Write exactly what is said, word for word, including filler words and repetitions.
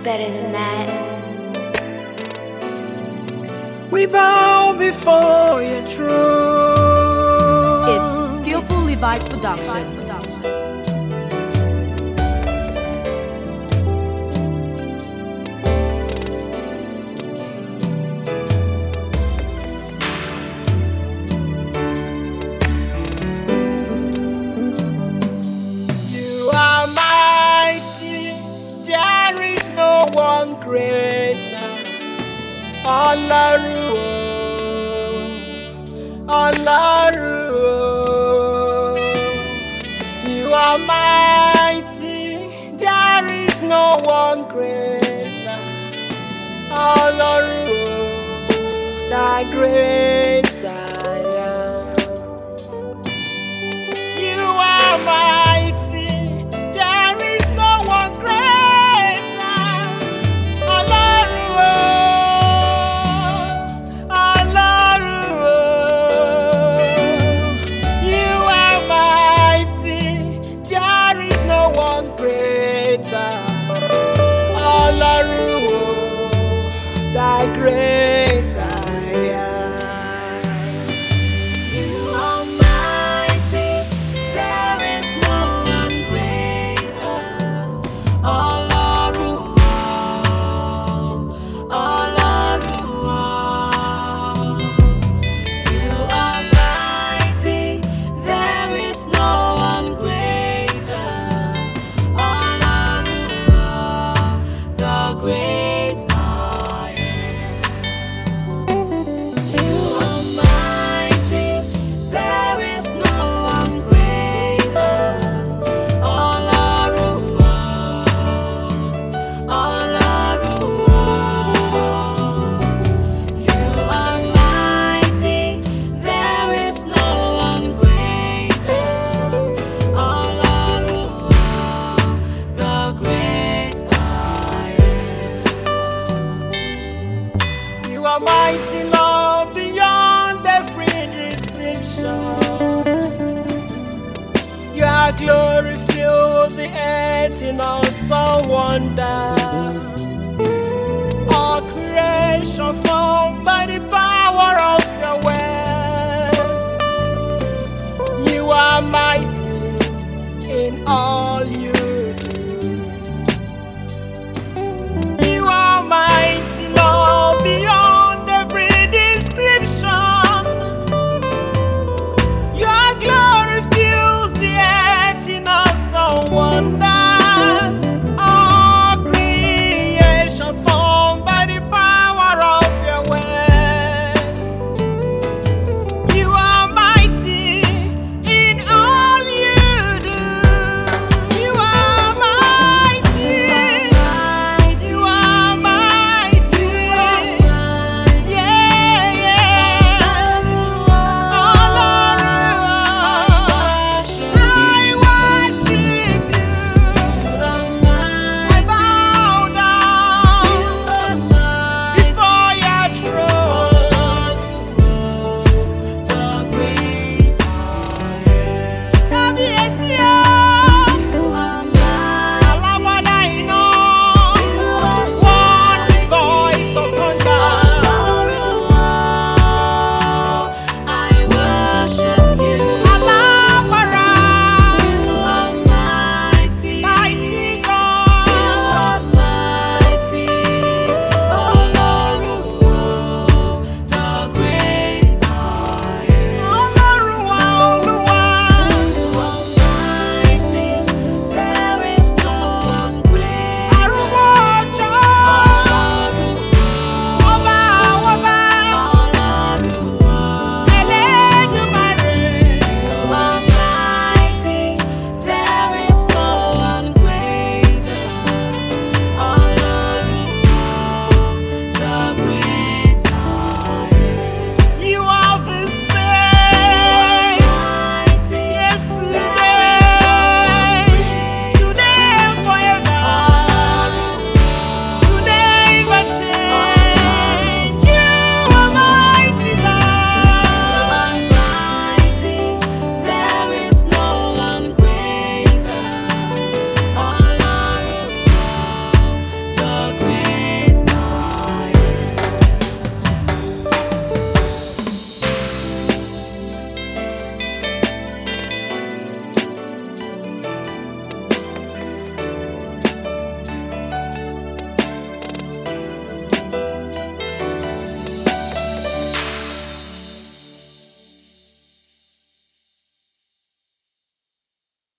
better than that. We bow before your throne. It's Skillful Levites Production. You are mighty, there is no one greater. Ọlọ́run o, Ọlọ́run o. You are mighty, there is no one greater. Ọlọ́run o, the great I am. You are mighty, there is no one greater. Ọlọ́run o. Great I am. You are mighty, there is no one greater. Ọlọ́run o, Ọlọ́run o. You are mighty, there is no one greater. Ọlọ́run o, the great I am. You are mighty, there is no one greater. Ọlọ́run o, Ọlọ́run o. You are mighty, there is no one greater. Ọlọ́run o, the great I am. You are mighty, Lord, beyond every description. Your glory fills the earth in awesome wonder. All creation formed by the power of your words. You are mighty in all